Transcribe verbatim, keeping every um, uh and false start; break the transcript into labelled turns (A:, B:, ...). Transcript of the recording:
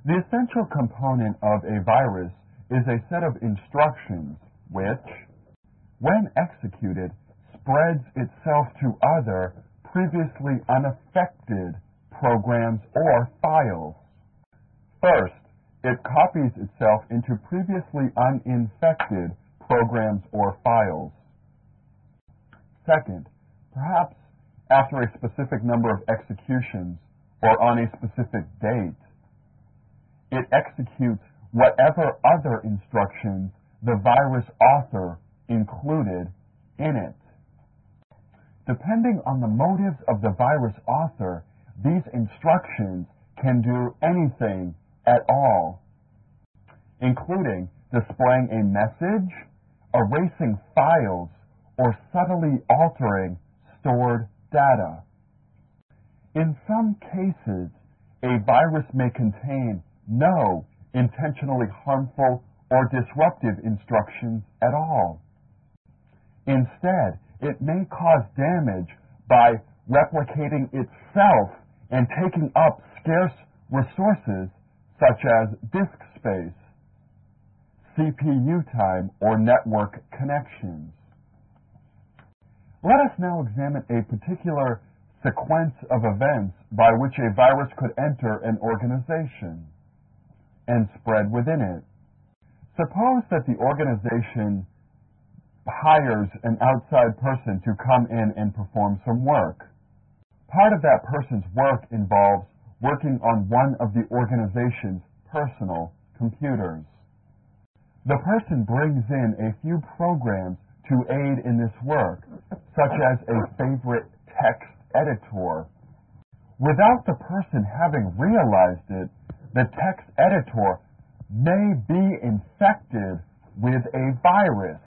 A: The essential component of a virus is a set of instructions which, when executed, spreads itself to other previously unaffected programs or files. First, it copies itself into previously uninfected programs or files. Second, perhaps after a specific number of executions or on a specific date, it executes whatever other instructions the virus author included in it. Depending on the motives of the virus author, these instructions can do anything at all, including displaying a message, erasing files, or subtly altering stored data. In some cases, a virus may contain no intentionally harmful or disruptive instructions at all. Instead, it may cause damage by replicating itself and taking up scarce resources such as disk space, C P U time, or network connections. Let us now examine a particular sequence of events by which a virus could enter an organization and spread within it. Suppose that the organization hires an outside person to come in and perform some work. Part of that person's work involves working on one of the organization's personal computers. The person brings in a few programs to aid in this work, such as a favorite text editor. Without the person having realized it, the text editor may be infected with a virus.